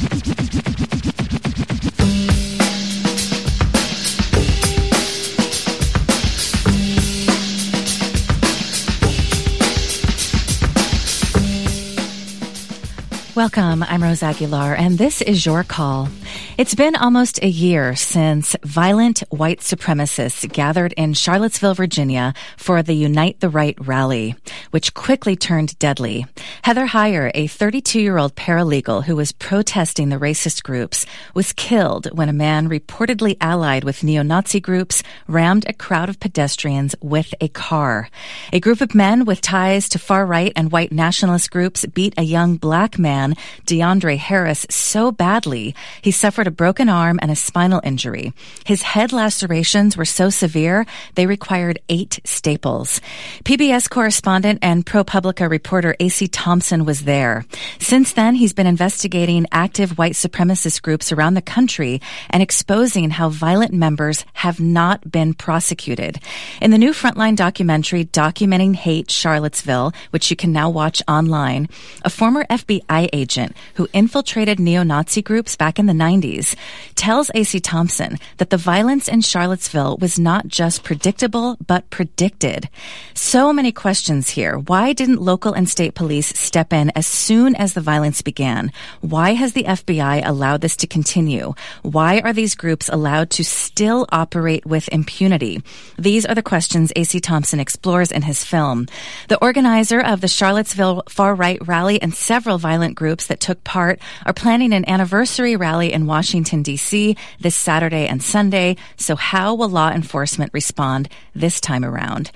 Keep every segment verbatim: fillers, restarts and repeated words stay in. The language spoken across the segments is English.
Welcome, I'm Rose Aguilar, and this is Your Call. It's been almost a year since violent white supremacists gathered in Charlottesville, Virginia for the Unite the Right rally, which quickly turned deadly. Heather Heyer, a thirty-two-year-old paralegal who was protesting the racist groups, was killed when a man reportedly allied with neo-Nazi groups rammed a crowd of pedestrians with a car. A group of men with ties to far-right and white nationalist groups beat a young black man, DeAndre Harris, so badly he suffered a broken arm and a spinal injury. His head lacerations were so severe they required eight staples. P B S correspondent and ProPublica reporter A C Thompson was there. Since then, he's been investigating active white supremacist groups around the country and exposing how violent members have not been prosecuted. In the new Frontline documentary documenting Hate Charlottesville, which you can now watch online, a former F B I agent who infiltrated neo-Nazi groups back in the nineties tells A C Thompson that the violence in Charlottesville was not just predictable, but predicted. So many questions here. Why didn't local and state police step in as soon as the violence began? Why has the F B I allowed this to continue? Why are these groups allowed to still operate with impunity? These are the questions A C Thompson explores in his film. The organizer of the Charlottesville far-right rally and several violent groups that took part are planning an anniversary rally in Washington, D C this Saturday and Sunday. So how will law enforcement respond this time around?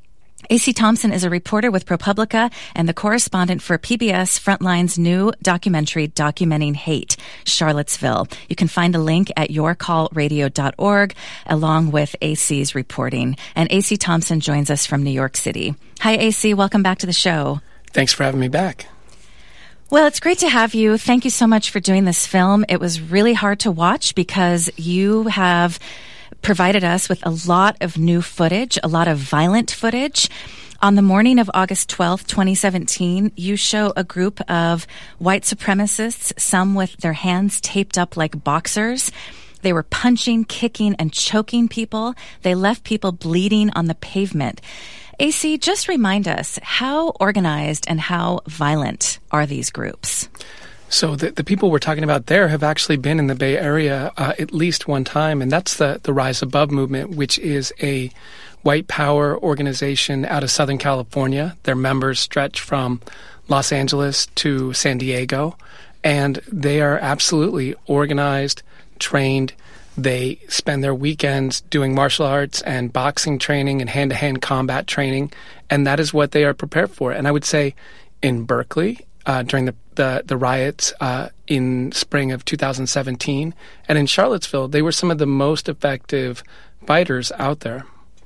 A C Thompson is a reporter with ProPublica and the correspondent for P B S Frontline's new documentary documenting Hate, Charlottesville. You can find a link at your call radio dot org along with A C's reporting. And A C Thompson joins us from New York City. Hi, A C. Welcome back to the show. Thanks for having me back. Well, it's great to have you. Thank you so much for doing this film. It was really hard to watch because you have provided us with a lot of new footage, a lot of violent footage. On the morning of August twelfth, twenty seventeen, you show a group of white supremacists, some with their hands taped up like boxers. They were punching, kicking, and choking people. They left people bleeding on the pavement. A C, just remind us, how organized and how violent are these groups? So the, the people we're talking about there have actually been in the Bay Area uh, at least one time, and that's the, the Rise Above movement, which is a white power organization out of Southern California. Their members stretch from Los Angeles to San Diego, and they are absolutely organized, trained. They spend their weekends doing martial arts and boxing training and hand-to-hand combat training, and that is what they are prepared for. And I would say in Berkeley, uh, during the, the, the riots uh, in spring of two thousand seventeen, and in Charlottesville, they were some of the most effective fighters out there.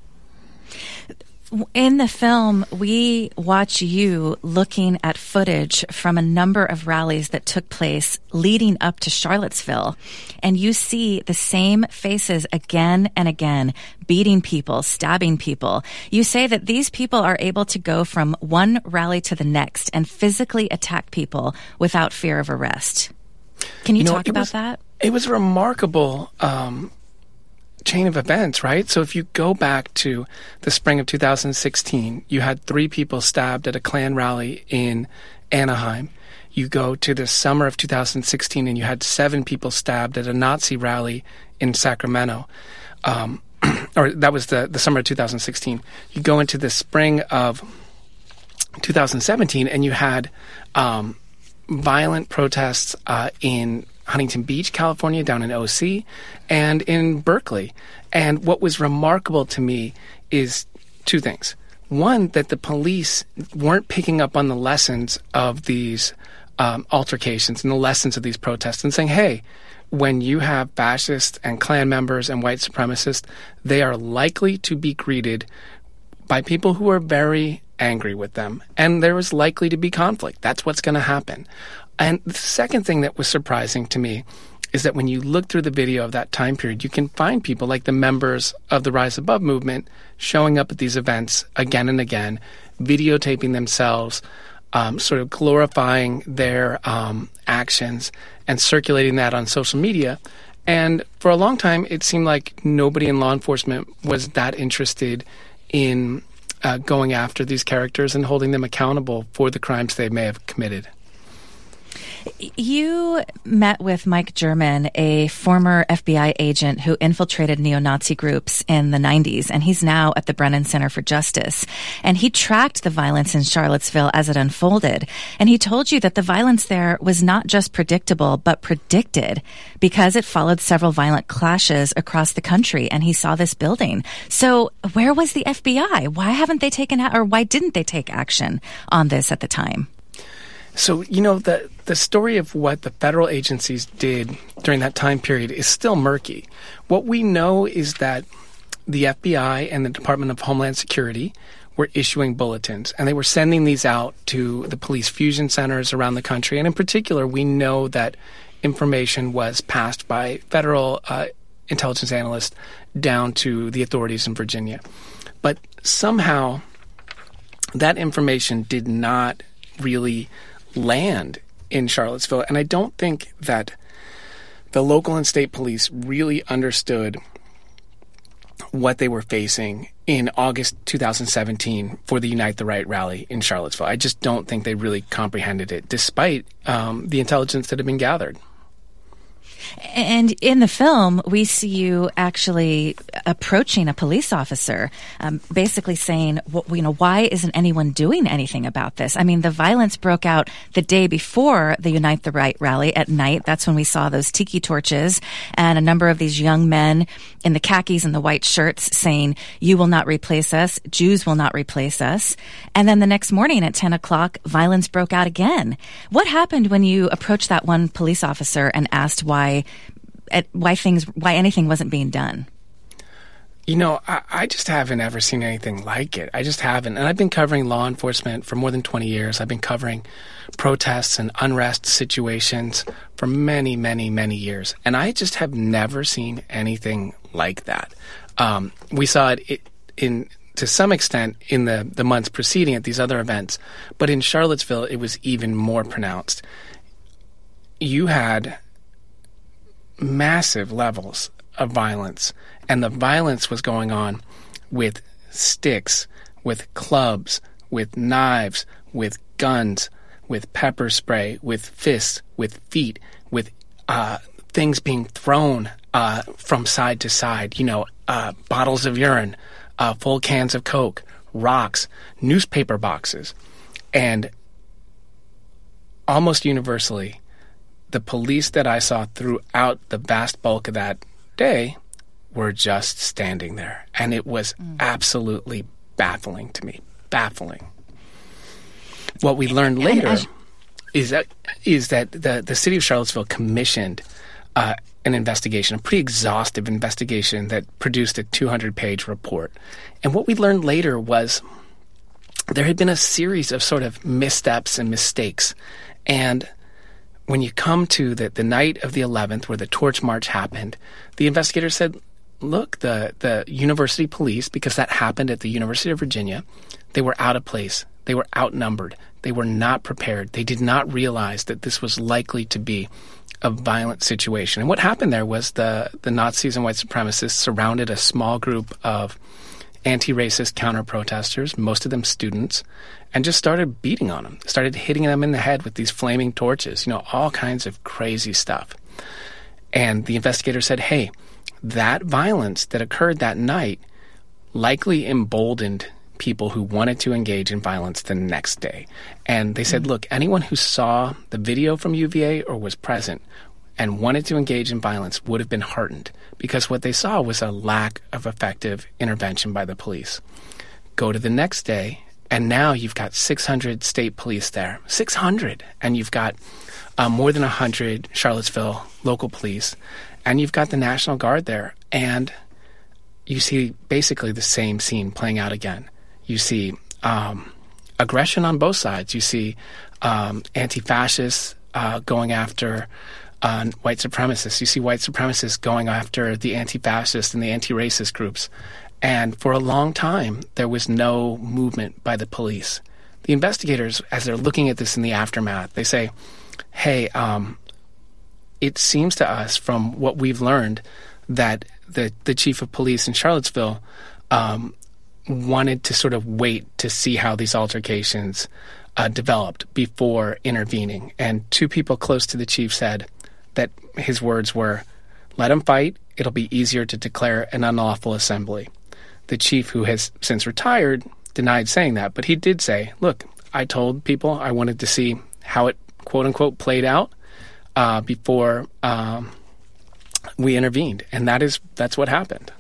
In the film, we watch you looking at footage from a number of rallies that took place leading up to Charlottesville, and you see the same faces again and again, beating people, stabbing people. You say that these people are able to go from one rally to the next and physically attack people without fear of arrest. Can you, you know, talk about was, that? It was remarkable. Um chain of events, right? So if you go back to the spring of two thousand sixteen, you had three people stabbed at a Klan rally in Anaheim. You go to the summer of two thousand sixteen and you had seven people stabbed at a Nazi rally in Sacramento. Um, or that was the, the summer of two thousand sixteen. You go into the spring of two thousand seventeen and you had um, violent protests uh, in Huntington Beach, California, down in O C, and in Berkeley. And what was remarkable to me is two things. One, that the police weren't picking up on the lessons of these um, altercations and the lessons of these protests and saying, hey, when you have fascists and Klan members and white supremacists, they are likely to be greeted by people who are very angry with them, and there is likely to be conflict. That's what's going to happen. And the second thing that was surprising to me is that when you look through the video of that time period, you can find people like the members of the Rise Above movement showing up at these events again and again, videotaping themselves, um, sort of glorifying their um, actions and circulating that on social media. And for a long time, it seemed like nobody in law enforcement was that interested in uh, going after these characters and holding them accountable for the crimes they may have committed. You met with Mike German, a former F B I agent who infiltrated neo-Nazi groups in the nineties, and he's now at the Brennan Center for Justice. And he tracked the violence in Charlottesville as it unfolded. And he told you that the violence there was not just predictable, but predicted because it followed several violent clashes across the country, and he saw this building. So where was the F B I? Why haven't they taken, or why didn't they take action on this at the time? So, you know, the the story of what the federal agencies did during that time period is still murky. What we know is that the F B I and the Department of Homeland Security were issuing bulletins, and they were sending these out to the police fusion centers around the country. And in particular, we know that information was passed by federal uh, intelligence analysts down to the authorities in Virginia. But somehow that information did not really land in Charlottesville, and I don't think that the local and state police really understood what they were facing in August two thousand seventeen for the Unite the Right rally in Charlottesville. I just don't think they really comprehended it, despite um, the intelligence that had been gathered. And in the film, we see you actually approaching a police officer, um, basically saying, well, you know, why isn't anyone doing anything about this? I mean, the violence broke out the day before the Unite the Right rally at night. That's when we saw those tiki torches and a number of these young men in the khakis and the white shirts saying, you will not replace us, Jews will not replace us. And then the next morning at ten o'clock, violence broke out again. What happened when you approached that one police officer and asked why why things, why anything wasn't being done? You know, I, I just haven't ever seen anything like it. I just haven't. And I've been covering law enforcement for more than twenty years. I've been covering protests and unrest situations for many, many, many years. And I just have never seen anything like that. Um, we saw it in, to some extent, in the, the months preceding at these other events. But in Charlottesville, it was even more pronounced. You had massive levels of violence, and the violence was going on with sticks, with clubs, with knives, with guns, with pepper spray, with fists, with feet, with uh, things being thrown uh, from side to side, you know, uh, bottles of urine, uh, full cans of Coke, rocks, newspaper boxes. And almost universally, the police that I saw throughout the vast bulk of that day were just standing there. And it was mm. absolutely baffling to me. Baffling. What we learned later as, is that is that the, the city of Charlottesville commissioned uh, an investigation, a pretty exhaustive investigation that produced a two hundred page report. And what we learned later was there had been a series of sort of missteps and mistakes. And when you come to the, the night of the eleventh where the Torch March happened, the investigators said, look, the, the university police, because that happened at the University of Virginia, they were out of place. They were outnumbered. They were not prepared. They did not realize that this was likely to be a violent situation. And what happened there was the, the Nazis and white supremacists surrounded a small group of anti-racist counter-protesters, most of them students, and just started beating on them, started hitting them in the head with these flaming torches, you know, all kinds of crazy stuff. And the investigator said, hey, that violence that occurred that night likely emboldened people who wanted to engage in violence the next day. And they said, look, anyone who saw the video from U V A or was present and wanted to engage in violence would have been heartened, because what they saw was a lack of effective intervention by the police. Go to the next day, and now you've got six hundred state police there. six hundred! And you've got uh, more than one hundred Charlottesville local police, and you've got the National Guard there. And you see basically the same scene playing out again. You see um, aggression on both sides. You see um, anti-fascists uh, going after Uh, white supremacists. You see white supremacists going after the anti-fascist and the anti-racist groups. And for a long time, there was no movement by the police. The investigators, as they're looking at this in the aftermath, they say, hey, um, it seems to us from what we've learned that the, the chief of police in Charlottesville um, wanted to sort of wait to see how these altercations uh, developed before intervening. And two people close to the chief said that his words were, "Let them fight. It'll be easier to declare an unlawful assembly." The chief, who has since retired, denied saying that, but he did say, look, I told people I wanted to see how it, quote unquote, played out uh, before um, we intervened. And that is that's what happened.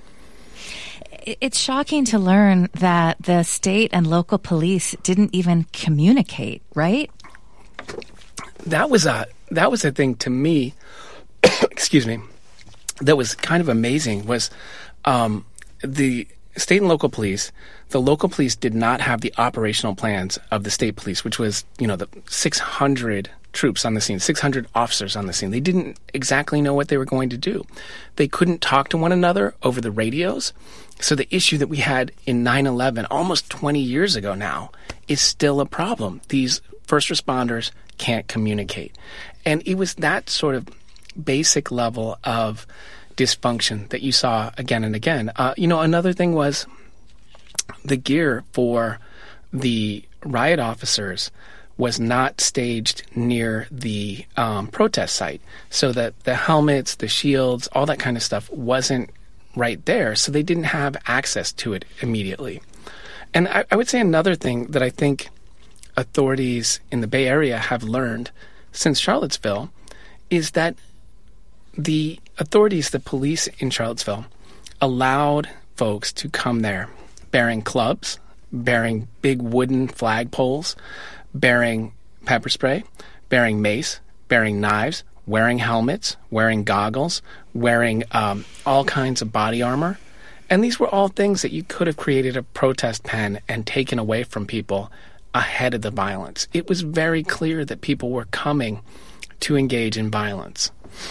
It's shocking to learn that the state and local police didn't even communicate, right? That was a, that was a thing to me, excuse me, that was kind of amazing was um, the state and local police. The local police did not have the operational plans of the state police, which was, you know, the six hundred troops on the scene, six hundred officers on the scene. They didn't exactly know what they were going to do. They couldn't talk to one another over the radios. So the issue that we had in nine eleven, almost twenty years ago now, is still a problem. These first responders can't communicate. And it was that sort of basic level of dysfunction that you saw again and again. Uh, you know, another thing was the gear for the riot officers was not staged near the um, protest site, so that the helmets, the shields, all that kind of stuff wasn't right there, so they didn't have access to it immediately. And I, I would say another thing that I think authorities in the Bay Area have learned since Charlottesville is that the authorities, the police in Charlottesville, allowed folks to come there bearing clubs, bearing big wooden flagpoles, bearing pepper spray, bearing mace, bearing knives, wearing helmets, wearing goggles, wearing um, all kinds of body armor. And these were all things that you could have created a protest pen and taken away from people ahead of the violence. It was very clear that people were coming to engage in violence.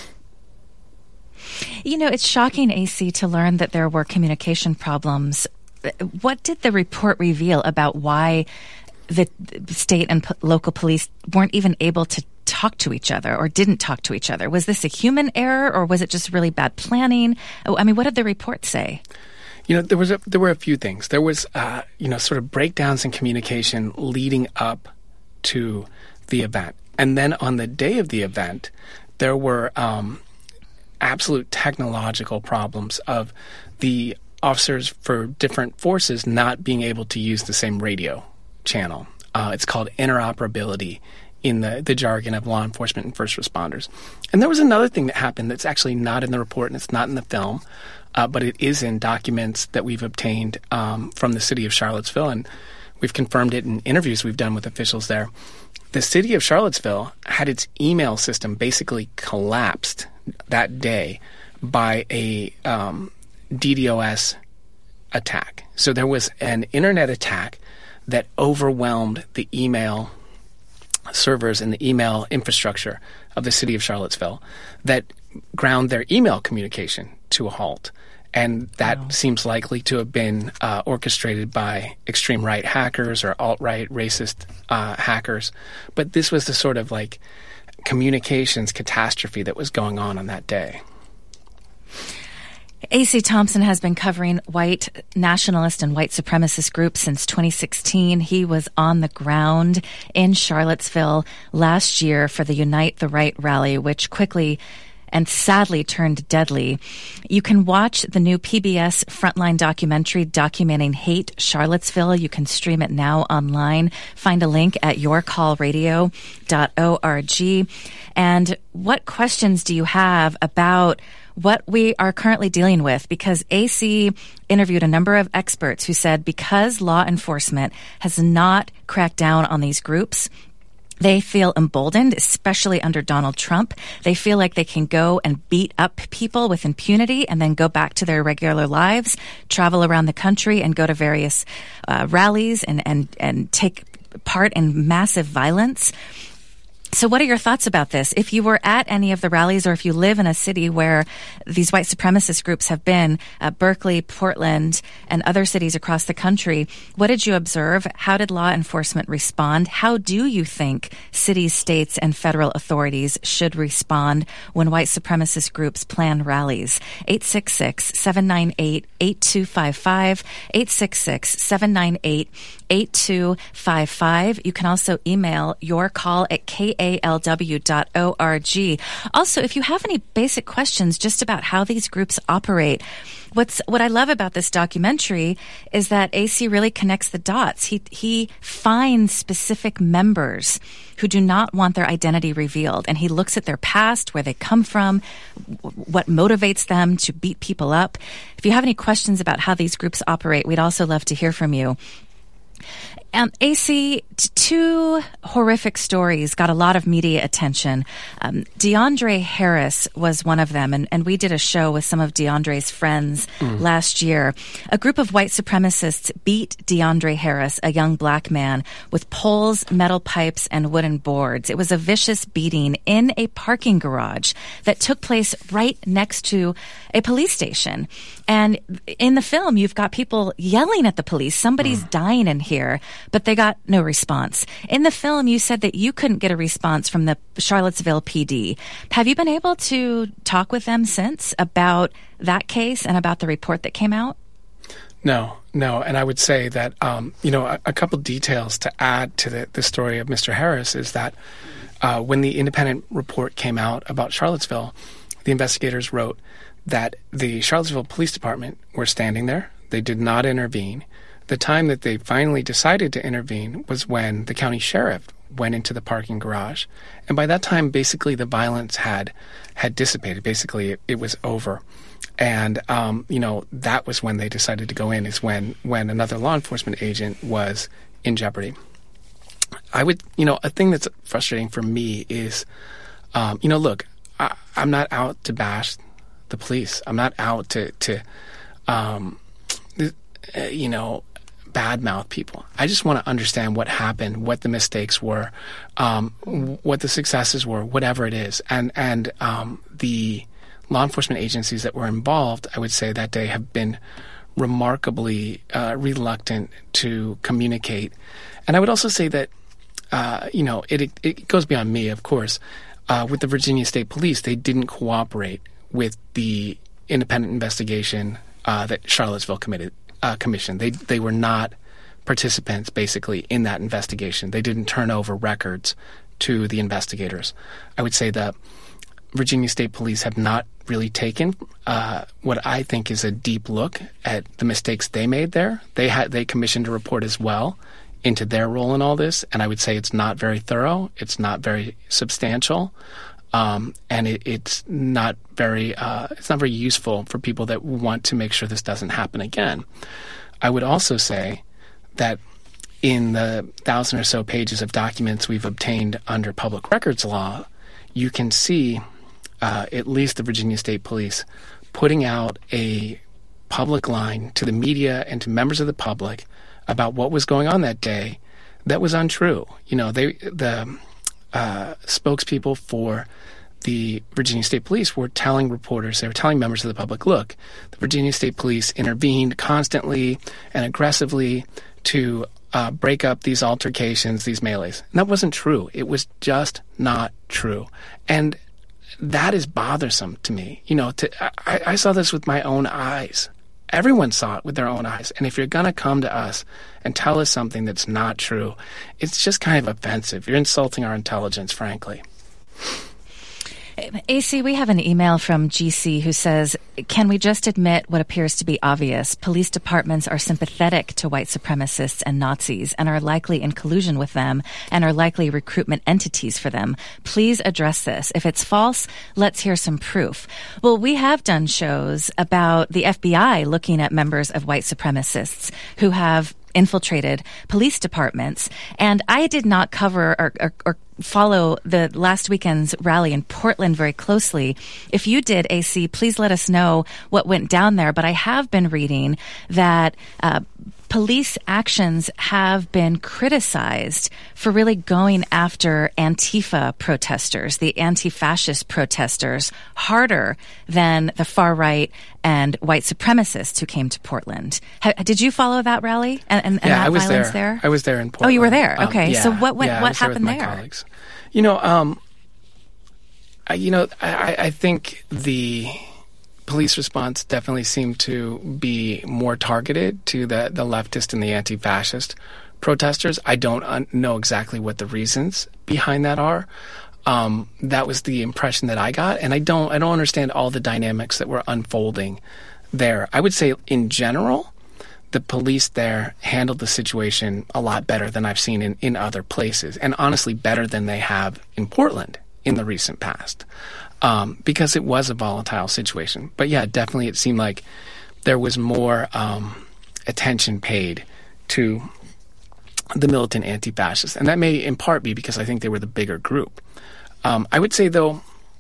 You know, it's shocking, A C, to learn that there were communication problems. What did the report reveal about why the state and po- local police weren't even able to talk to each other or didn't talk to each other? Was this a human error or was it just really bad planning? I mean, what did the report say? You know, there was a, there were a few things. There was, uh, you know, sort of breakdowns in communication leading up to the event. And then on the day of the event, there were um, absolute technological problems of the officers for different forces not being able to use the same radio channel. Uh, it's called interoperability in the, the jargon of law enforcement and first responders. And there was another thing that happened that's actually not in the report and it's not in the film, uh, but it is in documents that we've obtained um, from the city of Charlottesville, and we've confirmed it in interviews we've done with officials there. The city of Charlottesville had its email system basically collapsed that day by a um, DDoS attack. So there was an internet attack that overwhelmed the email servers and the email infrastructure of the city of Charlottesville that ground their email communication to a halt. And that wow. seems likely to have been uh, orchestrated by extreme right hackers or alt-right racist uh, hackers. But this was the sort of like communications catastrophe that was going on on that day. A C Thompson has been covering white nationalist and white supremacist groups since twenty sixteen. He was on the ground in Charlottesville last year for the Unite the Right rally, which quickly and sadly turned deadly. You can watch the new P B S Frontline documentary documenting hate Charlottesville. You can stream it now online. Find a link at your call radio dot org. And what questions do you have about what we are currently dealing with? Because A C interviewed a number of experts who said because law enforcement has not cracked down on these groups, they feel emboldened, especially under Donald Trump. They feel like they can go and beat up people with impunity and then go back to their regular lives, travel around the country and go to various uh, rallies and, and, and take part in massive violence. So what are your thoughts about this? If you were at any of the rallies or if you live in a city where these white supremacist groups have been, uh, Berkeley, Portland, and other cities across the country, what did you observe? How did law enforcement respond? How do you think cities, states, and federal authorities should respond when white supremacist groups plan rallies? eight six six, seven nine eight, eight two five five, eight six six, seven nine eight, eight two five five. You can also email your call at K A L W dot org. Also, if you have any basic questions just about how these groups operate, what's what I love about this documentary is that A C really connects the dots. He he finds specific members who do not want their identity revealed, and he looks at their past, where they come from, what motivates them to beat people up. If you have any questions about how these groups operate, we'd also love to hear from you. Um, A C, t- two horrific stories got a lot of media attention. Um, DeAndre Harris was one of them, and, and we did a show with some of DeAndre's friends mm. last year. A group of white supremacists beat DeAndre Harris, a young black man, with poles, metal pipes, and wooden boards. It was a vicious beating in a parking garage that took place right next to a police station. And in the film, you've got people yelling at the police. Somebody's mm. dying in here, but they got no response. In the film, you said that you couldn't get a response from the Charlottesville P D. Have you been able to talk with them since about that case and about the report that came out? No, no. And I would say that, um, you know, a, a couple details to add to the, the story of Mister Harris is that uh, when the independent report came out about Charlottesville, the investigators wrote that the Charlottesville Police Department were standing there. They did not intervene. The time that they finally decided to intervene was when the county sheriff went into the parking garage. And by that time, basically, the violence had had dissipated. Basically, it, it was over. And, um, you know, that was when they decided to go in, is when, when another law enforcement agent was in jeopardy. I would, you know, a thing that's frustrating for me is, um, you know, look, I, I'm not out to bash the police. I'm not out to, to um, uh, you know, badmouth people. I just want to understand what happened, what the mistakes were, um, w- what the successes were, whatever it is. And, and um, the law enforcement agencies that were involved, I would say that day, have been remarkably uh, reluctant to communicate. And I would also say that, uh, you know, it, it goes beyond me, of course. Uh, with the Virginia State Police, they didn't cooperate with the independent investigation uh, that Charlottesville committed, uh, commissioned. They they were not participants, basically, in that investigation. They didn't turn over records to the investigators. I would say that Virginia State Police have not really taken uh, what I think is a deep look at the mistakes they made there. They had they commissioned a report as well into their role in all this, and I would say it's not very thorough. It's not very substantial. Um, and it, it's not very uh, it's not very useful for people that want to make sure this doesn't happen again. I would also say that in the thousand or so pages of documents we've obtained under public records law, you can see uh, at least the Virginia State Police putting out a public line to the media and to members of the public about what was going on that day that was untrue. You know, they the uh, spokespeople for the Virginia State Police were telling reporters, they were telling members of the public, look, the Virginia State Police intervened constantly and aggressively to uh, break up these altercations, these melees. And that wasn't true. It was just not true. And that is bothersome to me. You know, to, I, I saw this with my own eyes. Everyone saw it with their own eyes. And if you're going to come to us and tell us something that's not true, it's just kind of offensive. You're insulting our intelligence, frankly. A C, we have an email from G C who says, can we just admit what appears to be obvious? Police departments are sympathetic to white supremacists and Nazis and are likely in collusion with them and are likely recruitment entities for them. Please address this. If it's false, let's hear some proof. Well, we have done shows about the F B I looking at members of white supremacists who have infiltrated police departments. And I did not cover or, or, or follow the last weekend's rally in Portland very closely. If you did, A C, please let us know what went down there. But I have been reading that uh, police actions have been criticized for really going after Antifa protesters, the anti-fascist protesters, harder than the far right and white supremacists who came to Portland. Ha- did you follow that rally and, and, and yeah, that I was violence there. there? I was there in Portland. Oh, you were there. Um, Okay. yeah, so what went, yeah, what I was there happened with my there? Colleagues. You know, um, I, you know, I, I think the police response definitely seemed to be more targeted to the, the leftist and the anti-fascist protesters. I don't un- know exactly what the reasons behind that are. Um, that was the impression that I got, and I don't I don't understand all the dynamics that were unfolding there. I would say, in general, the police there handled the situation a lot better than I've seen in, in other places, and honestly better than they have in Portland in the recent past, um, because it was a volatile situation. But yeah, definitely it seemed like there was more um, attention paid to the militant anti-fascists, and that may in part be because I think they were the bigger group. Um, I would say, though,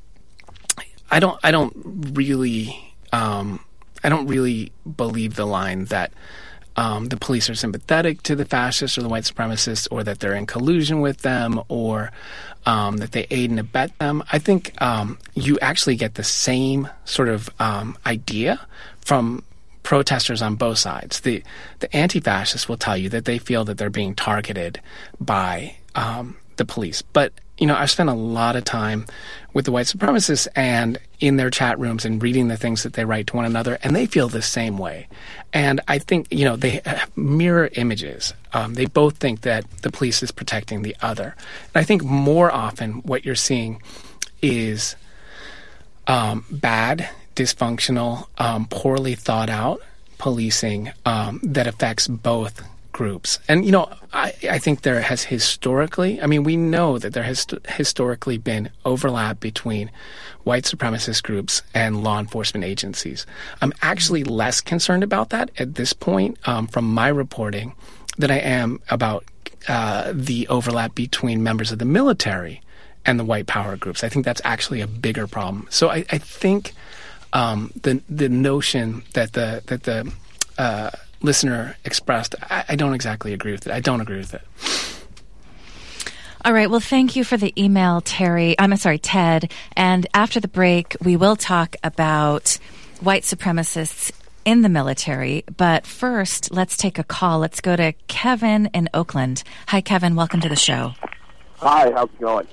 I don't I don't really um, I don't really believe the line that um, the police are sympathetic to the fascists or the white supremacists, or that they're in collusion with them, or um, that they aid and abet them. I think um, you actually get the same sort of um, idea from protesters on both sides. The the anti-fascists will tell you that they feel that they're being targeted by um, the police. But, you know, I've spent a lot of time with the white supremacists and in their chat rooms and reading the things that they write to one another, and they feel the same way. And I think, you know, they have mirror images. Um, they both think that the police is protecting the other. And I think more often what you're seeing is um, bad, dysfunctional, um, poorly thought out policing um, that affects both groups. And, you know, I, I think there has historically, I mean, we know that there has st- historically been overlap between white supremacist groups and law enforcement agencies. I'm actually less concerned about that at this point um, from my reporting than I am about uh, the overlap between members of the military and the white power groups. I think that's actually a bigger problem. So I, I think um, the the notion that the that the uh, listener expressed, I, I don't exactly agree with it. I don't agree with it. All right. Well, thank you for the email, Terry. I'm sorry, Ted. And after the break, we will talk about white supremacists in the military. But first, let's take a call. Let's go to Kevin in Oakland. Hi, Kevin. Welcome to the show. Hi. How's it going?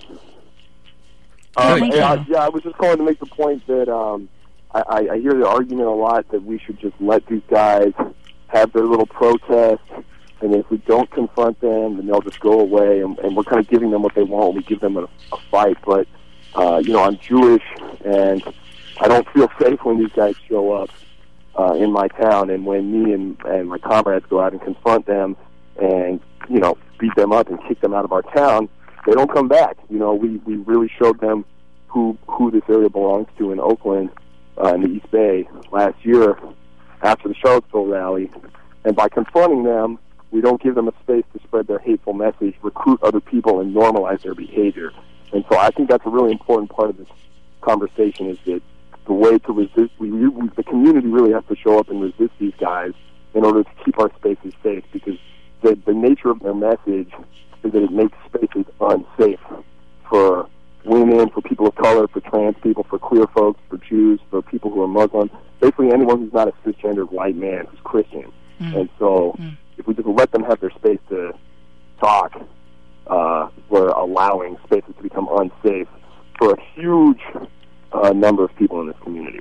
Um, Thank yeah, you. yeah, I was just calling to make the point that um, I, I hear the argument a lot that we should just let these guys have their little protest, and if we don't confront them, then they'll just go away, and, and we're kind of giving them what they want when we give them a, a fight. But, uh, you know, I'm Jewish, and I don't feel safe when these guys show up uh, in my town, and when me and, and my comrades go out and confront them and, you know, beat them up and kick them out of our town, they don't come back. You know, we, we really showed them who who this area belongs to in Oakland, uh, in the East Bay, last year after the Charlottesville rally. And by confronting them, we don't give them a space to spread their hateful message, recruit other people, and normalize their behavior. And so I think that's a really important part of this conversation, is that the way to resist, we, we, the community really has to show up and resist these guys in order to keep our spaces safe, because the, the nature of their message is that it makes spaces unsafe for women, for people of color, for trans people, for queer folks, for Jews, for people who are Muslim, basically anyone who's not a cisgendered white man who's Christian. Mm. And so mm. if we just let them have their space to talk, uh, we're allowing spaces to become unsafe for a huge uh, number of people in this community.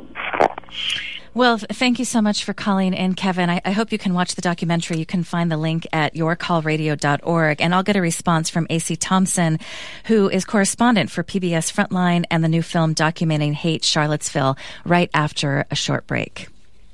Well, thank you so much for calling in, Kevin. I, I hope you can watch the documentary. You can find the link at your call radio dot org. And I'll get a response from A C Thompson, who is correspondent for P B S Frontline and the new film documenting Hate Charlottesville, right after a short break.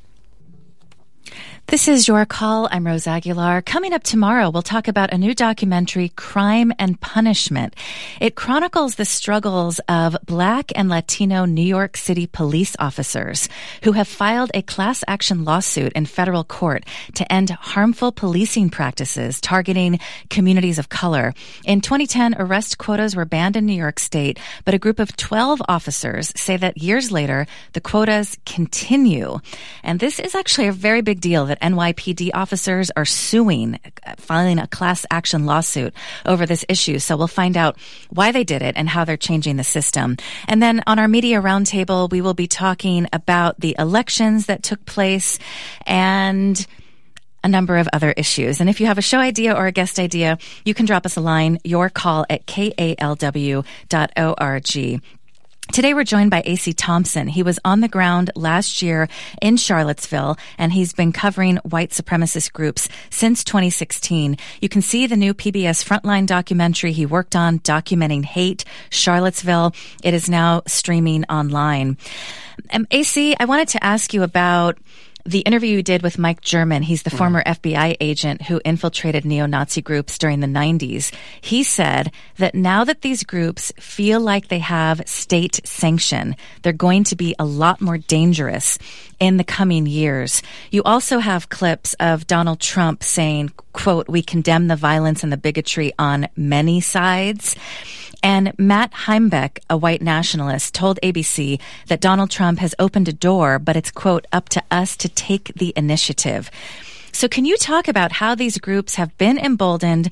This is Your Call. I'm Rose Aguilar. Coming up tomorrow, we'll talk about a new documentary, Crime and Punishment. It chronicles the struggles of Black and Latino New York City police officers who have filed a class action lawsuit in federal court to end harmful policing practices targeting communities of color. In twenty ten, arrest quotas were banned in New York State, but a group of twelve officers say that years later, the quotas continue. And this is actually a very big deal that N Y P D officers are suing, filing a class action lawsuit over this issue. So we'll find out why they did it and how they're changing the system. And then on our media roundtable, we will be talking about the elections that took place and a number of other issues. And if you have a show idea or a guest idea, you can drop us a line, your call at K A L W dot org. Today we're joined by A C Thompson. He was on the ground last year in Charlottesville, and he's been covering white supremacist groups since twenty sixteen. You can see the new P B S Frontline documentary he worked on documenting hate, Charlottesville. It is now streaming online. Um, A C, I wanted to ask you about the interview you did with Mike German. He's the mm. former F B I agent who infiltrated neo-Nazi groups during the nineties. He said that now that these groups feel like they have state sanction, they're going to be a lot more dangerous in the coming years. You also have clips of Donald Trump saying, quote, "We condemn the violence and the bigotry on many sides." And Matt Heimbeck, a white nationalist, told A B C that Donald Trump has opened a door, but it's, quote, "up to us to take the initiative." So can you talk about how these groups have been emboldened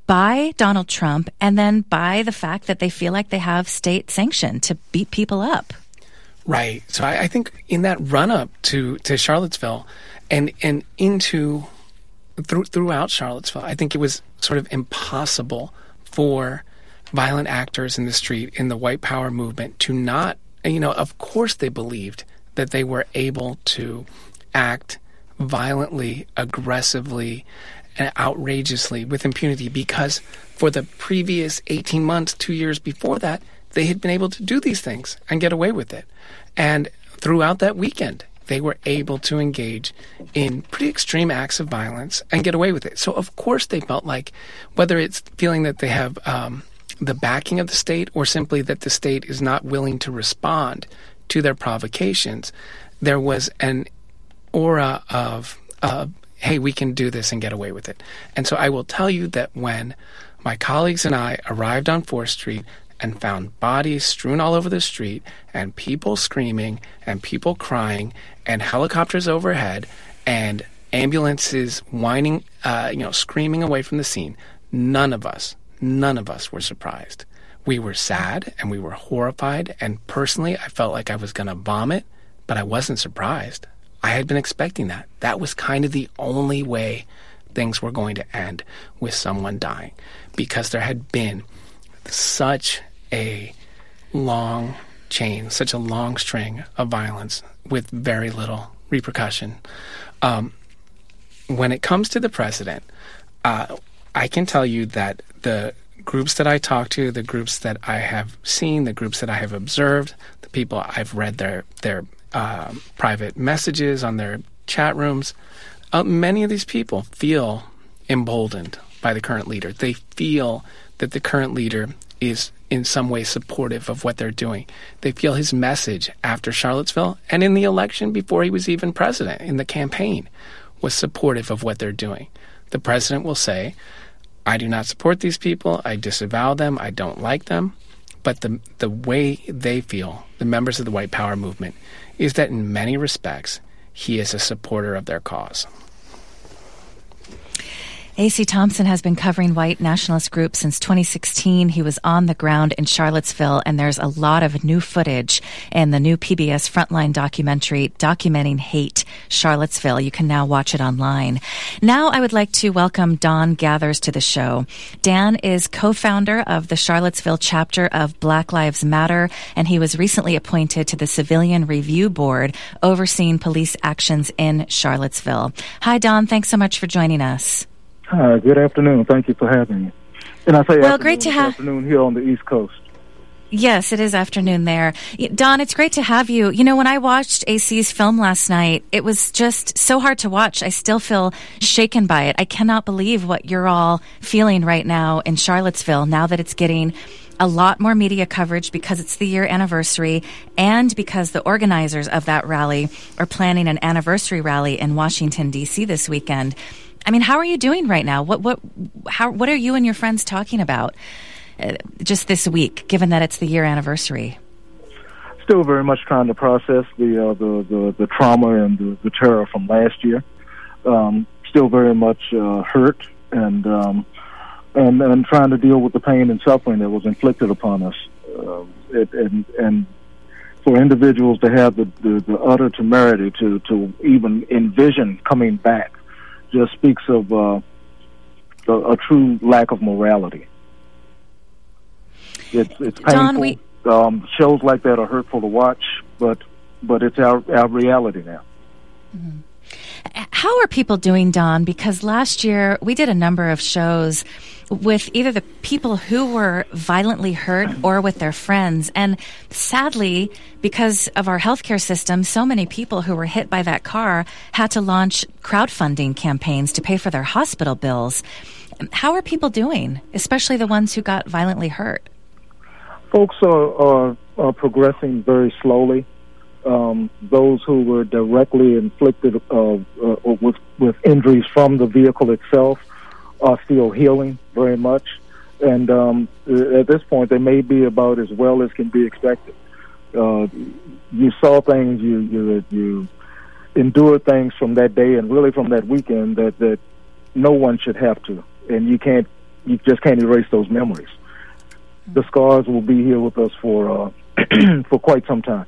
by Donald Trump and then by the fact that they feel like they have state sanction to beat people up? Right. So I, I think in that run-up to, to Charlottesville and, and into through, throughout Charlottesville, I think it was sort of impossible for violent actors in the street in the white power movement to not, you know, of course they believed that they were able to act violently, aggressively, and outrageously with impunity because for the previous eighteen months, two years before that, they had been able to do these things and get away with it. And throughout that weekend, they were able to engage in pretty extreme acts of violence and get away with it. So of course they felt like, whether it's feeling that they have um, the backing of the state or simply that the state is not willing to respond to their provocations, there was an aura of, uh, hey, we can do this and get away with it. And so I will tell you that when my colleagues and I arrived on fourth Street and found bodies strewn all over the street and people screaming and people crying and helicopters overhead and ambulances whining, uh, you know, screaming away from the scene, none of us None of us were surprised. We were sad and we were horrified, and personally I felt like I was going to vomit, but I wasn't surprised. I had been expecting that. That was kind of the only way things were going to end, with someone dying, because there had been such a long chain, such a long string of violence with very little repercussion. Um, when it comes to the president, uh, I can tell you that the groups that I talk to, the groups that I have seen, the groups that I have observed, the people I've read their their uh, private messages on their chat rooms, uh, many of these people feel emboldened by the current leader. They feel that the current leader is in some way supportive of what they're doing. They feel his message after Charlottesville and in the election before he was even president, in the campaign, was supportive of what they're doing. The president will say, I do not support these people, I disavow them, I don't like them. But the the way they feel, the members of the white power movement, is that in many respects, he is a supporter of their cause. A C Thompson has been covering white nationalist groups since twenty sixteen. He was on the ground in Charlottesville, and there's a lot of new footage in the new P B S Frontline documentary documenting hate, Charlottesville. You can now watch it online. Now I would like to welcome Don Gathers to the show. Dan is co-founder of the Charlottesville chapter of Black Lives Matter, and he was recently appointed to the Civilian Review Board overseeing police actions in Charlottesville. Hi, Don. Thanks so much for joining us. Hi, good afternoon. Thank you for having me. And I say well, great to have afternoon here on the East Coast. Yes, it is afternoon there. Don, it's great to have you. You know, when I watched A C's film last night, it was just so hard to watch. I still feel shaken by it. I cannot believe what you're all feeling right now in Charlottesville, now that it's getting a lot more media coverage because it's the year anniversary and because the organizers of that rally are planning an anniversary rally in Washington, D C this weekend. I mean, how are you doing right now? What what how what are you and your friends talking about uh, just this week, given that it's the year anniversary? Still very much trying to process the uh, the, the the trauma and the, the terror from last year. um, still very much uh, hurt and, um, and and trying to deal with the pain and suffering that was inflicted upon us. Uh, it, and, and for individuals to have the, the, the utter temerity to, to even envision coming back just speaks of uh, a, a true lack of morality. It's, it's painful. Don, we... um, shows like that are hurtful to watch, but but it's our, our reality now. Mm-hmm. How are people doing, Don? Because last year we did a number of shows with either the people who were violently hurt or with their friends. And sadly, because of our healthcare system, so many people who were hit by that car had to launch crowdfunding campaigns to pay for their hospital bills. How are people doing, especially the ones who got violently hurt? Folks are, are, are progressing very slowly. Um, those who were directly inflicted uh, uh, with, with injuries from the vehicle itself are still healing very much. And um, at this point, they may be about as well as can be expected. Uh, you saw things, you, you, you endured things from that day and really from that weekend that, that no one should have to. And you can't, you just can't erase those memories. The scars will be here with us for uh, for quite some time.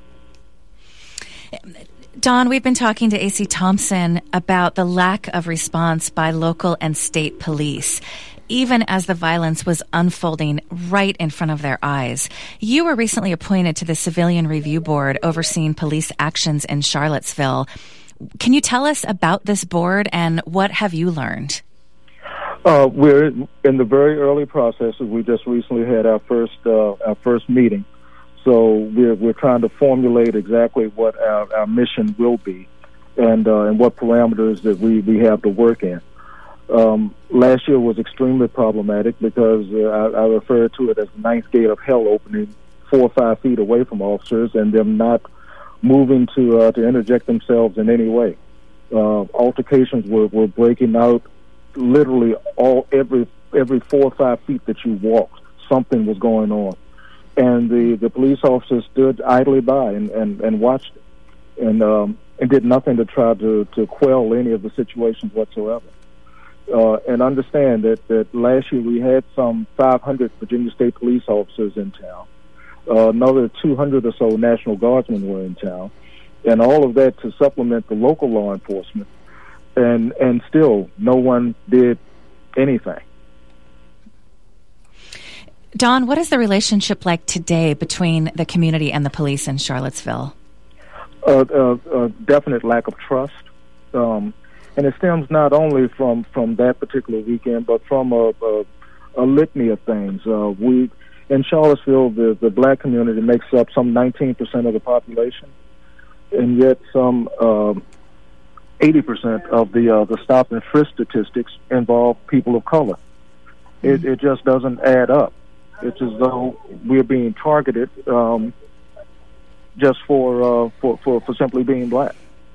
Don, we've been talking to A C Thompson about the lack of response by local and state police, even as the violence was unfolding right in front of their eyes. You were recently appointed to the Civilian Review Board overseeing police actions in Charlottesville. Can you tell us about this board and what have you learned? Uh, we're in the very early processes. We just recently had our first uh, our first meeting. So we're we're trying to formulate exactly what our, our mission will be, and uh, and what parameters that we, we have to work in. Um, last year was extremely problematic because uh, I, I refer to it as the ninth gate of hell opening four or five feet away from officers and them not moving to uh, to interject themselves in any way. Uh, altercations were, were breaking out literally all every every four or five feet that you walked. Something was going on. And the, the police officers stood idly by and, and, and watched it and um, and did nothing to try to, to quell any of the situations whatsoever. Uh, and understand that, that last year we had some five hundred Virginia State police officers in town. Uh, another two hundred or so National Guardsmen were in town. And all of that to supplement the local law enforcement. And, and still, no one did anything. Don, what is the relationship like today between the community and the police in Charlottesville? A uh, uh, uh, definite lack of trust. Um, and it stems not only from, from that particular weekend, but from a, a, a litany of things. Uh, we in Charlottesville, the, the black community makes up some nineteen percent of the population, and yet some um, eighty percent of the uh, the stop and frisk statistics involve people of color. It, it just doesn't add up. It's as though we're being targeted um, just for, uh, for for for simply being black.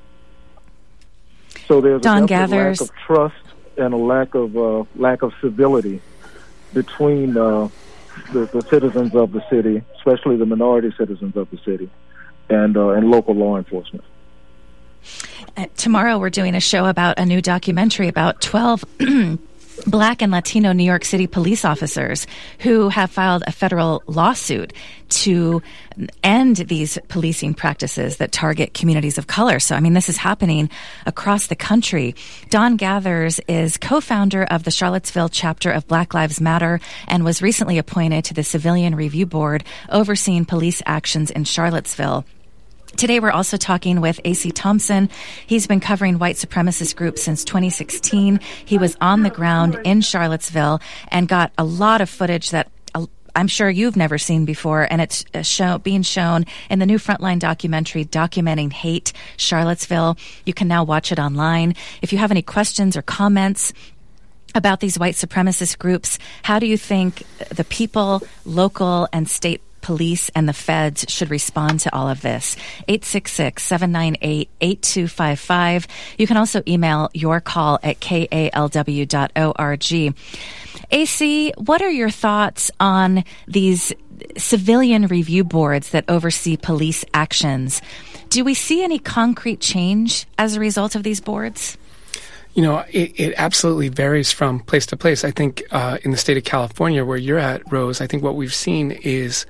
So there's Don a Gathers. lack of trust and a lack of uh, lack of civility between uh, the, the citizens of the city, especially the minority citizens of the city, and uh, and local law enforcement. Uh, tomorrow we're doing a show about a new documentary about twelve Black and Latino New York City police officers who have filed a federal lawsuit to end these policing practices that target communities of color. So, I mean, this is happening across the country. Don Gathers is co-founder of the Charlottesville chapter of Black Lives Matter and was recently appointed to the Civilian Review Board overseeing police actions in Charlottesville. Today, we're also talking with A C Thompson. He's been covering white supremacist groups since twenty sixteen. He was on the ground in Charlottesville and got a lot of footage that I'm sure you've never seen before, and it's show, being shown in the new Frontline documentary, Documenting Hate, Charlottesville. You can now watch it online. If you have any questions or comments about these white supremacist groups, how do you think the people, local and state police and the feds should respond to all of this? eight six six, seven nine eight, eight two five five. You can also email your call at k a l w dot org. A C, what are your thoughts on these civilian review boards that oversee police actions? Do we see any concrete change as a result of these boards? You know, it, it absolutely varies from place to place. I think uh, in the state of California, where you're at, Rose, I think what we've seen is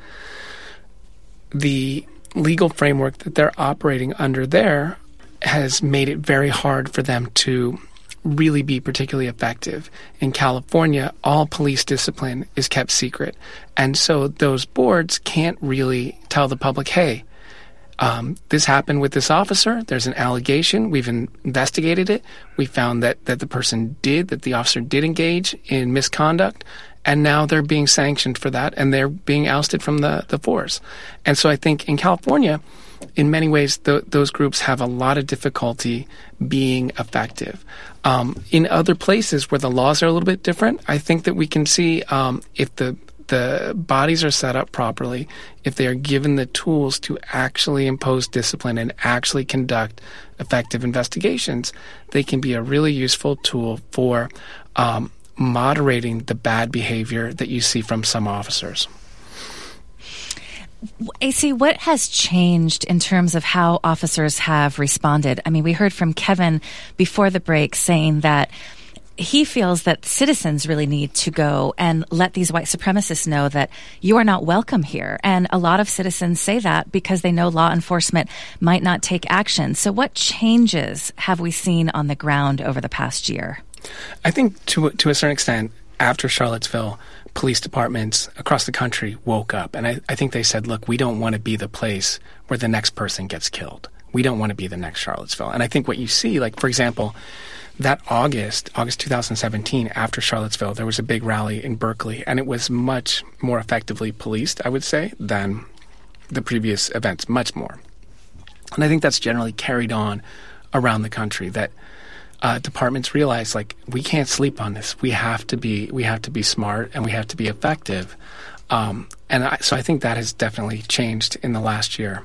the legal framework that they're operating under there has made it very hard for them to really be particularly effective. In California, all police discipline is kept secret. And so those boards can't really tell the public, hey, um, this happened with this officer. There's an allegation. We've in- investigated it. We found that, that the person did, that the officer did engage in misconduct. And now they're being sanctioned for that, and they're being ousted from the, the force. And so I think in California, in many ways, th- those groups have a lot of difficulty being effective. Um, in other places where the laws are a little bit different, I think that we can see um, if the the bodies are set up properly, if they are given the tools to actually impose discipline and actually conduct effective investigations, they can be a really useful tool for um, moderating the bad behavior that you see from some officers. A C, what has changed in terms of how officers have responded? I mean, we heard from Kevin before the break saying that he feels that citizens really need to go and let these white supremacists know that you are not welcome here. And a lot of citizens say that because they know law enforcement might not take action. So what changes have we seen on the ground over the past year? I think to to a certain extent, after Charlottesville, police departments across the country woke up. And I, I think they said, look, we don't want to be the place where the next person gets killed. We don't want to be the next Charlottesville. And I think what you see, like, for example, that August, August two thousand seventeen, after Charlottesville, there was a big rally in Berkeley, and it was much more effectively policed, I would say, than the previous events, much more. And I think that's generally carried on around the country, that uh, departments realize, like, we can't sleep on this. We have to be, we have to be smart, and we have to be effective. Um, and I, so I think that has definitely changed in the last year.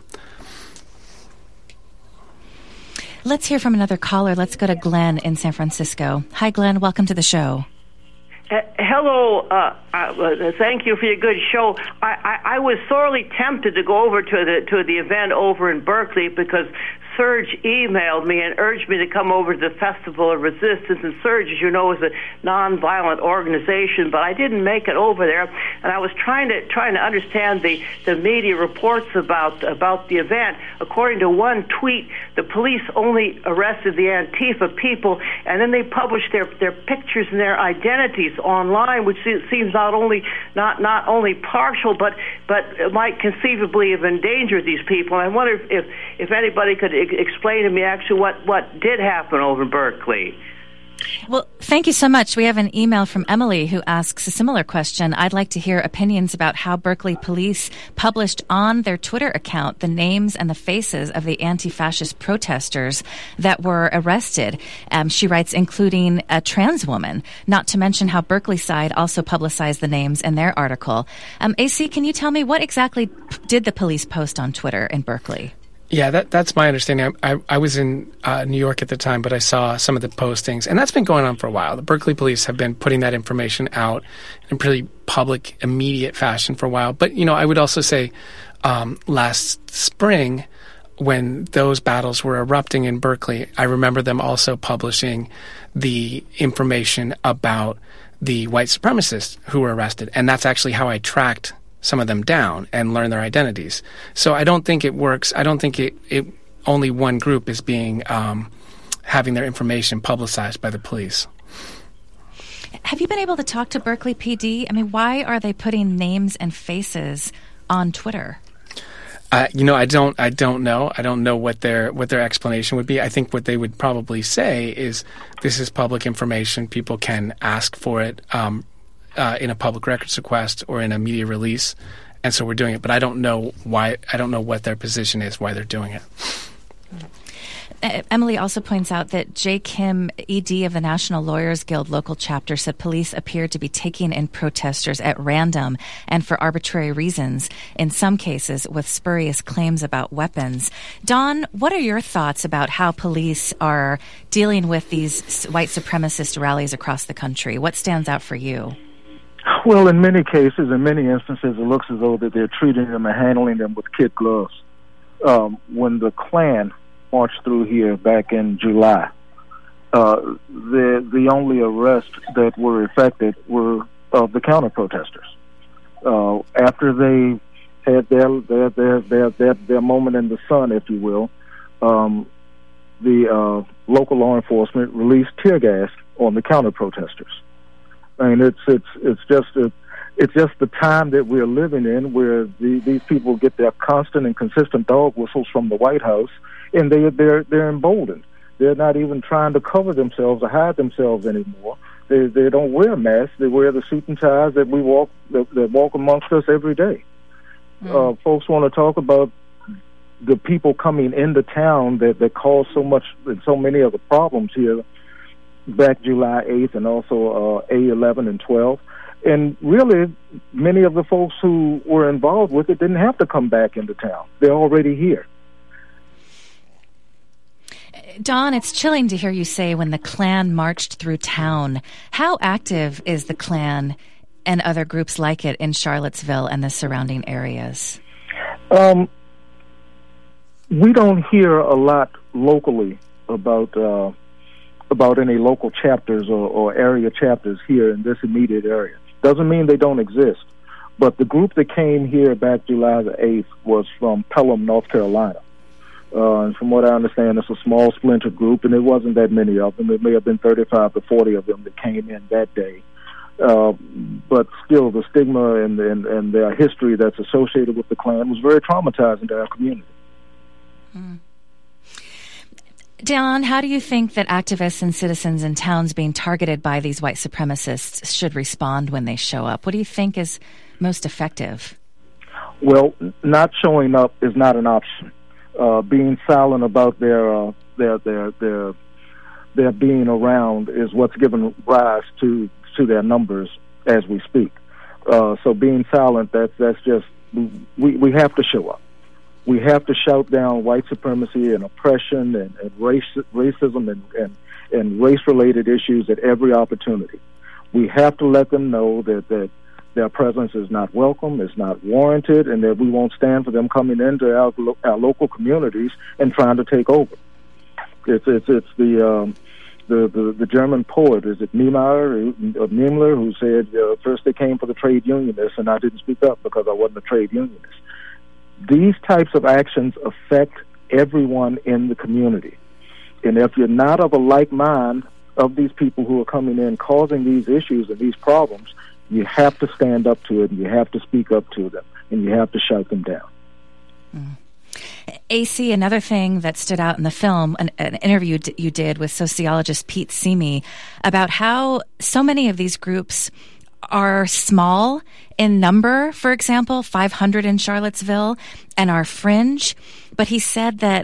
Let's hear from another caller. Let's go to Glenn in San Francisco. Hi, Glenn. Welcome to the show. Uh, hello. Uh, uh, thank you for your good show. I, I, I was sorely tempted to go over to the to the event over in Berkeley because Surge emailed me and urged me to come over to the Festival of Resistance. And Surge, as you know, is a nonviolent organization, but I didn't make it over there. And I was trying to trying to understand the, the media reports about about the event. According to one tweet, the police only arrested the Antifa people, and then they published their, their pictures and their identities online, which seems not only not not only partial, but but might conceivably have endangered these people. And I wonder if if, if anybody could explain to me actually what, what did happen over in Berkeley. Well, thank you so much. We have an email from Emily who asks a similar question. I'd like to hear opinions about how Berkeley police published on their Twitter account the names and the faces of the anti-fascist protesters that were arrested. Um, she writes, including a trans woman, not to mention how Berkeley side also publicized the names in their article. Um, A C, can you tell me what exactly did the police post on Twitter in Berkeley? Yeah, that, that's my understanding. I, I, I was in uh, New York at the time, but I saw some of the postings, and that's been going on for a while. The Berkeley police have been putting that information out in pretty public, immediate fashion for a while. But, you know, I would also say um, last spring, when those battles were erupting in Berkeley, I remember them also publishing the information about the white supremacists who were arrested. And that's actually how I tracked some of them down and learn their identities. So I don't think it works. I don't think it, it only one group is being um, having their information publicized by the police. Have you been able to talk to Berkeley P D? I mean, why are they putting names and faces on Twitter? Uh, you know, I don't. I don't know. I don't know what their what their explanation would be. I think what they would probably say is, this is public information. People can ask for it. Um, Uh, in a public records request or in a media release, and so we're doing it. But I don't know why. I don't know what their position is, why they're doing it. Uh, Emily also points out that Jay Kim, E D of the National Lawyers Guild local chapter, said police appeared to be taking in protesters at random and for arbitrary reasons, in some cases with spurious claims about weapons. Don, what are your thoughts about how police are dealing with these white supremacist rallies across the country? What stands out for you? Well, in many cases, in many instances, it looks as though that they're treating them and handling them with kid gloves. Um, when the Klan marched through here back in July, uh, the the only arrests that were effected were of the counter protesters. Uh, after they had their their, their their their their moment in the sun, if you will, um, the uh, local law enforcement released tear gas on the counter protesters. I mean, it's it's it's just a, it's just the time that we're living in, where the, these people get their constant and consistent dog whistles from the White House, and they they're they're emboldened. They're not even trying to cover themselves or hide themselves anymore. They they don't wear masks. They wear the suit and ties that we walk that, that walk amongst us every day. Mm. Uh, folks want to talk about the people coming into town that, that cause so much and so many of the problems here back July eighth and also uh, A eleven and twelve. And really, many of the folks who were involved with it didn't have to come back into town. They're already here. Don, it's chilling to hear you say when the Klan marched through town. How active is the Klan and other groups like it in Charlottesville and the surrounding areas? Um, we don't hear a lot locally about uh, about any local chapters or, or area chapters here in this immediate area. Doesn't mean they don't exist. But the group that came here back July the eighth was from Pelham, North Carolina. Uh, and from what I understand, it's a small splinter group, and it wasn't that many of them. It may have been thirty-five to forty of them that came in that day. Uh, but still, the stigma and, and, and the history that's associated with the Klan was very traumatizing to our community. Mm. Don, how do you think that activists and citizens in towns being targeted by these white supremacists should respond when they show up? What do you think is most effective? Well, not showing up is not an option. Uh, being silent about their uh, their their their their being around is what's given rise to to their numbers as we speak. Uh, so being silent, that's that's just we we have to show up. We have to shout down white supremacy and oppression and, and race, racism and, and, and race-related issues at every opportunity. We have to let them know that, that their presence is not welcome, is not warranted, and that we won't stand for them coming into our, our local communities and trying to take over. It's it's it's the um, the, the the German poet, is it Niemeyer or Niemler, who said uh, first they came for the trade unionists, and I didn't speak up because I wasn't a trade unionist. These types of actions affect everyone in the community. And if you're not of a like mind of these people who are coming in causing these issues and these problems, you have to stand up to it, and you have to speak up to them, and you have to shout them down. Mm. A C, another thing that stood out in the film, an, an interview d- you did with sociologist Pete Simi about how so many of these groups are small in number, for example, five hundred in Charlottesville, and are fringe. But he said that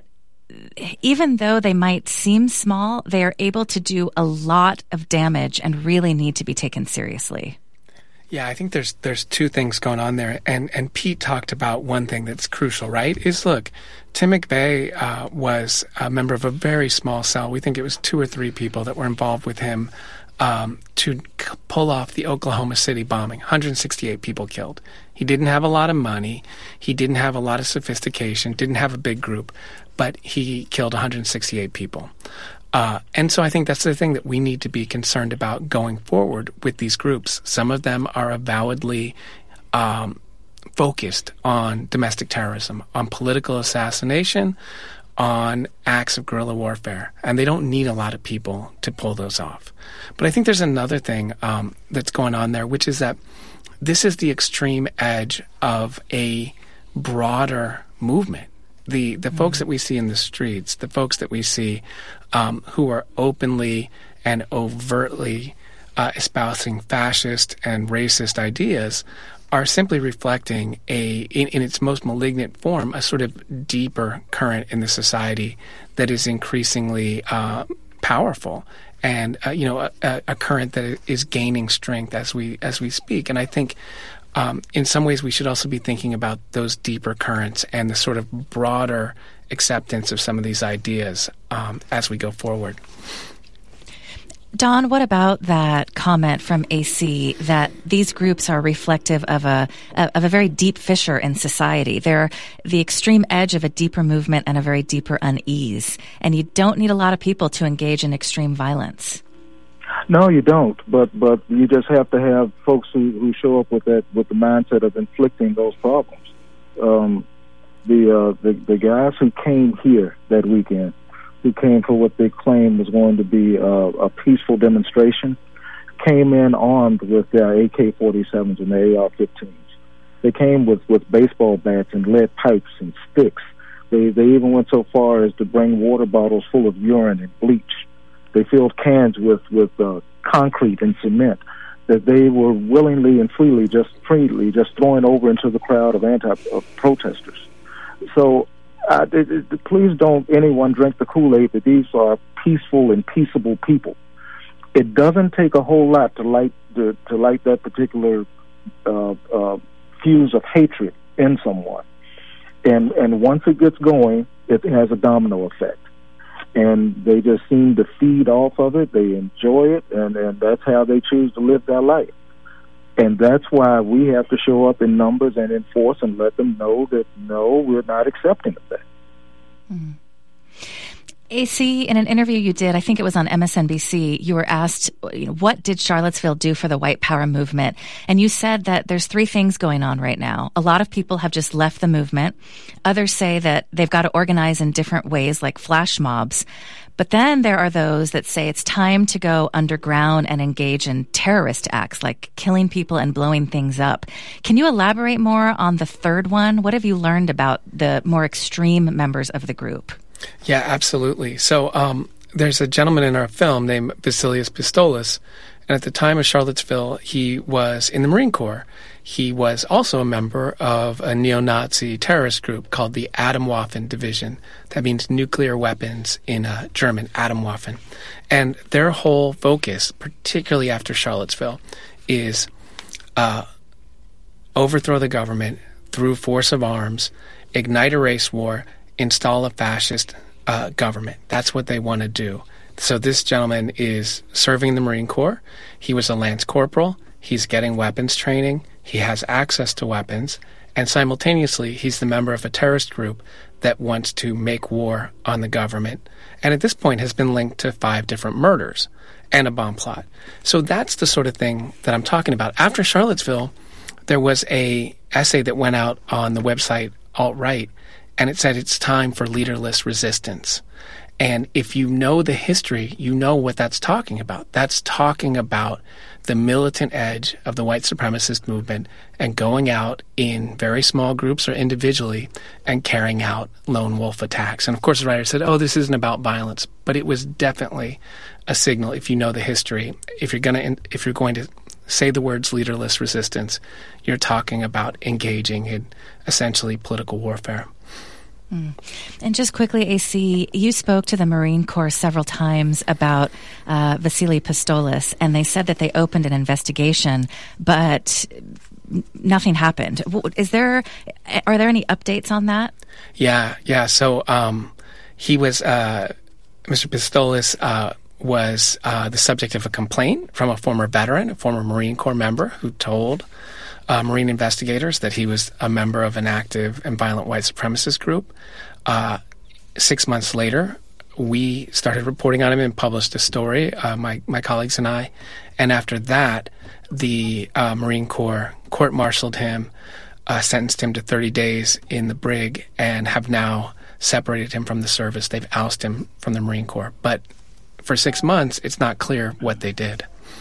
even though they might seem small, they are able to do a lot of damage and really need to be taken seriously. Yeah, I think there's there's two things going on there, and and Pete talked about one thing that's crucial, right? Is look, Tim McVeigh uh, was a member of a very small cell. We think it was two or three people that were involved with him um, to c- pull off the Oklahoma City bombing. one hundred sixty-eight people killed. He didn't have a lot of money. He didn't have a lot of sophistication. Didn't have a big group, but he killed one hundred sixty-eight people. Uh, and so I think that's the thing that we need to be concerned about going forward with these groups. Some of them are avowedly um, focused on domestic terrorism, on political assassination, on acts of guerrilla warfare, and they don't need a lot of people to pull those off. But I think there's another thing um, that's going on there, which is that this is the extreme edge of a broader movement. The the mm-hmm. folks that we see in the streets, the folks that we see um, who are openly and overtly uh, espousing fascist and racist ideas are simply reflecting a, in, in its most malignant form, a sort of deeper current in the society that is increasingly uh, powerful, and uh, you know, a, a current that is gaining strength as we as we speak. And I think. Um, in some ways, we should also be thinking about those deeper currents and the sort of broader acceptance of some of these ideas um, as we go forward. Don, what about that comment from A C that these groups are reflective of a of a very deep fissure in society? They're the extreme edge of a deeper movement and a very deeper unease, and you don't need a lot of people to engage in extreme violence. No, you don't. But but you just have to have folks who, who show up with that with the mindset of inflicting those problems. Um, the, uh, the the guys who came here that weekend, who came for what they claimed was going to be uh, a peaceful demonstration, came in armed with their A K forty-sevens and their A R fifteens. They came with, with baseball bats and lead pipes and sticks. They they even went so far as to bring water bottles full of urine and bleach. They filled cans with with uh, concrete and cement that they were willingly and freely, just freely, just throwing over into the crowd of anti-protesters. So uh, it, it, please don't anyone drink the Kool-Aid that these are peaceful and peaceable people. It doesn't take a whole lot to light the, to light that particular uh, uh, fuse of hatred in someone, and and once it gets going, it has a domino effect. And they just seem to feed off of it. They enjoy it, and, and that's how they choose to live their life. And that's why we have to show up in numbers and enforce and let them know that, no, we're not accepting of that. Mm. A C, in an interview you did, I think it was on M S N B C, you were asked, you know, what did Charlottesville do for the white power movement? And you said that there's three things going on right now. A lot of people have just left the movement. Others say that they've got to organize in different ways, like flash mobs. But then there are those that say it's time to go underground and engage in terrorist acts, like killing people and blowing things up. Can you elaborate more on the third one? What have you learned about the more extreme members of the group? Yeah, absolutely. So um, there's a gentleman in our film named Vasilios Pistolis, and at the time of Charlottesville, he was in the Marine Corps. He was also a member of a neo-Nazi terrorist group called the Atomwaffen Division. That means nuclear weapons in uh, German, Atomwaffen. And their whole focus, particularly after Charlottesville, is uh, overthrow the government through force of arms, ignite a race war, install a fascist uh, government. That's what they want to do. So this gentleman is serving the Marine Corps. He was a lance corporal. He's getting weapons training. He has access to weapons. And simultaneously, he's the member of a terrorist group that wants to make war on the government. And at this point has been linked to five different murders and a bomb plot. So that's the sort of thing that I'm talking about. After Charlottesville, there was a essay that went out on the website Alt-Right, and it said it's time for leaderless resistance. And if you know the history, you know what that's talking about. That's talking about the militant edge of the white supremacist movement and going out in very small groups or individually and carrying out lone wolf attacks. And of course the writer said, oh, this isn't about violence. But it was definitely a signal, if you know the history. If you're going to, if you're going to say the words leaderless resistance, you're talking about engaging in essentially political warfare. Mm. And just quickly, A C, you spoke to the Marine Corps several times about uh, Vasily Pistolis, and they said that they opened an investigation, but nothing happened. Is there, are there any updates on that? Yeah, yeah. So um, he was, uh, Mister Pistolis uh, was uh, the subject of a complaint from a former veteran, a former Marine Corps member, who told Uh, Marine investigators that he was a member of an active and violent white supremacist group. Uh, six months later, we started reporting on him and published a story, uh, my, my colleagues and I. And after that, the uh, Marine Corps court-martialed him, uh, sentenced him to thirty days in the brig, and have now separated him from the service. They've ousted him from the Marine Corps. But for six months, it's not clear what they did.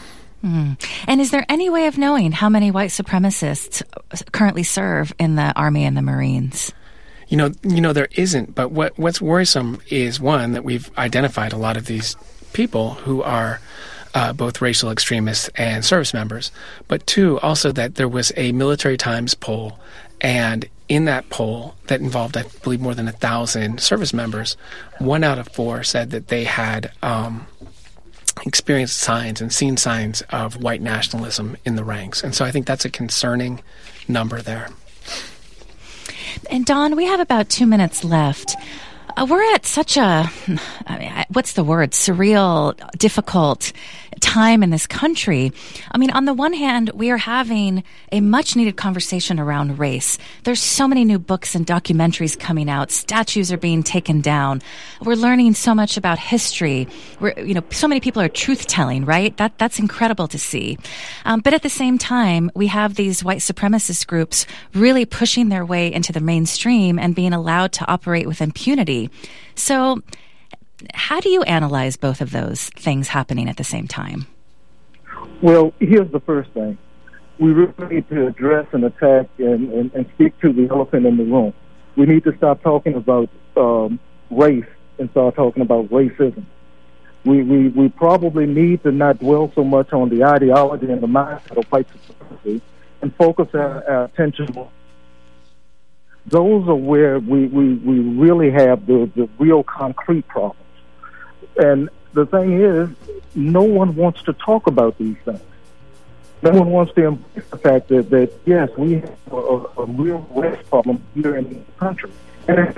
Mm. And is there any way of knowing how many white supremacists currently serve in the Army and the Marines? You know, you know there isn't. But what what's worrisome is, one, that we've identified a lot of these people who are uh, both racial extremists and service members. But two, also that there was a Military Times poll, and in that poll that involved, I believe, more than a thousand service members, one out of four said that they had Um, experienced signs and seen signs of white nationalism in the ranks. And so I think that's a concerning number there. And Don, we have about two minutes left. Uh, we're at such a, I mean, what's the word, surreal, difficult time in this country. I mean, on the one hand, we are having a much needed conversation around race. There's so many new books and documentaries coming out. Statues are being taken down. We're learning so much about history. We're, you know, so many people are truth telling, right? That, that's incredible to see. Um, but at the same time, we have these white supremacist groups really pushing their way into the mainstream and being allowed to operate with impunity. So, how do you analyze both of those things happening at the same time? Well, here's the first thing. We really need to address and attack and, and, and speak to the elephant in the room. We need to stop talking about um, race and start talking about racism. We, we, we probably need to not dwell so much on the ideology and the mindset of white supremacy and focus our, our attention on those are where we, we, we really have the, the real concrete problems. And the thing is, no one wants to talk about these things. No one wants to embrace the fact that, that yes, we have a, a real race problem here in the country. And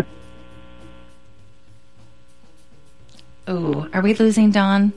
oh, are we losing Don?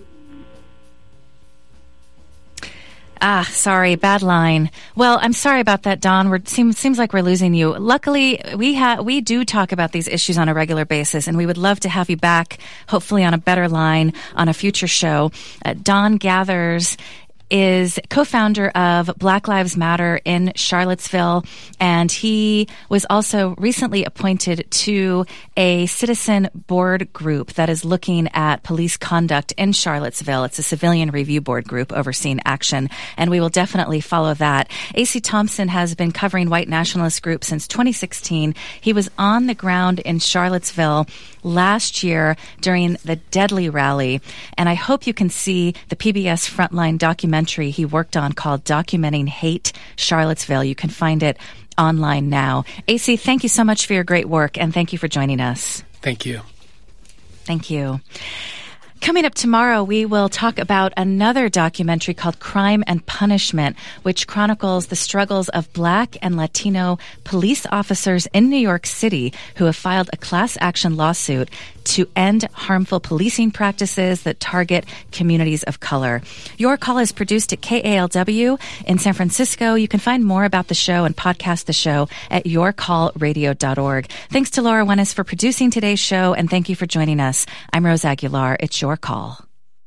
Ah, sorry, bad line. Well, I'm sorry about that, Don. We're seems seems like we're losing you. Luckily, we have we do talk about these issues on a regular basis, and we would love to have you back, hopefully on a better line on a future show. Uh, Don Gathers is co-founder of Black Lives Matter in Charlottesville, and he was also recently appointed to a citizen board group that is looking at police conduct in Charlottesville. It's a civilian review board group overseeing action, and we will definitely follow that. A C Thompson has been covering white nationalist groups since twenty sixteen. He was on the ground in Charlottesville last year during the Deadly Rally, and I hope you can see the P B S Frontline documentary he worked on called Documenting Hate Charlottesville. You can find it online now. A C, thank you so much for your great work, and thank you for joining us. Thank you. Thank you. Coming up tomorrow, we will talk about another documentary called Crime and Punishment, which chronicles the struggles of Black and Latino police officers in New York City who have filed a class action lawsuit to end harmful policing practices that target communities of color. Your Call is produced at K A L W in San Francisco. You can find more about the show and podcast the show at your call radio dot org. Thanks to Laura Wennis for producing today's show, and thank you for joining us. I'm Rose Aguilar. It's Your Call.